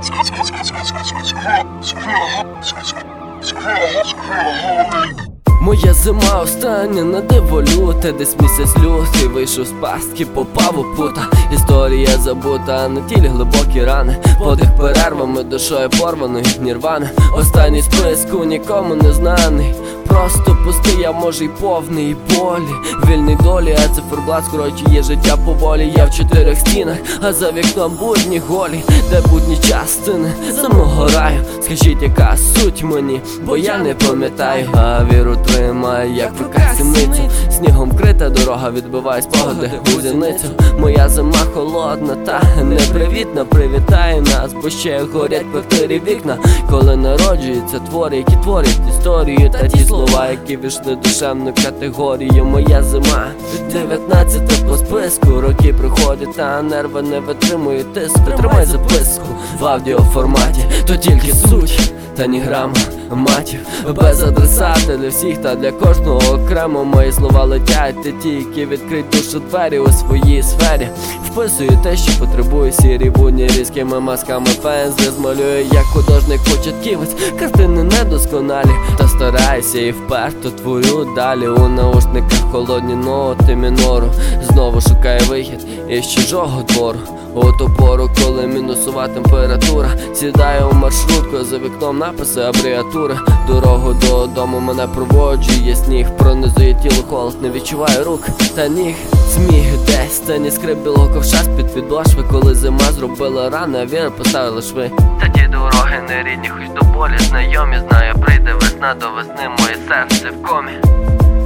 Моя зима остання на диво люта, десь місяць лютий вийшов з пастки, попав у пута. Історія забута, а на тілі глибокі рани, подих перервами, душою порваною нірвани. Останній списку нікому не знаний, просто пустий, а може й повний болі. Вільний долі, а циферблат скорочує життя поволі. Я в 4 стінах, а за вікном будні голі, де будні частини самого раю. Скажіть, яка суть мені, бо я не пам'ятаю. А віру тримаю, як в сімницю. Снігом вкрита дорога, відбиває спогади у зіницю. Моя зима холодна та непривітна, привітає нас, бо ще горять певтирі вікна. Коли народжуються твори, які творять історію, та ті слова, які війшли в душевну категорію. Моя зима 19 по списку, роки приходять, та нерви не витримують тиску. Тримай записку в аудіоформаті, то тільки суть, та ні грама матів. Без адресата для всіх та для кожного окремо. Мої слова летять, те ті, які відкриють душу двері у своїй сфері. Вписую те, що потребує сірі будні, різкими масками пензлі змалюю, як художник-початківець. Картини недосконалі, та стараюся і вперто творю далі. У наушниках холодні ноти мінору, знову шукаю вихід із чужого двору. У ту пору, коли мінусова температура, сідаю у маршрутку, за вікном написи абревіатури. Дорогу додому мене проводжує сніг, пронизує тіло холод, не відчуваю рук та ніг. Сміх десь, та ні скрип білого ковша з-під підошви, коли зима зробила рани, а віра поставила шви. Та ті дороги не рідні, хоч до болі знайомі. Знаю, прийде весна, до весни моє серце в комі.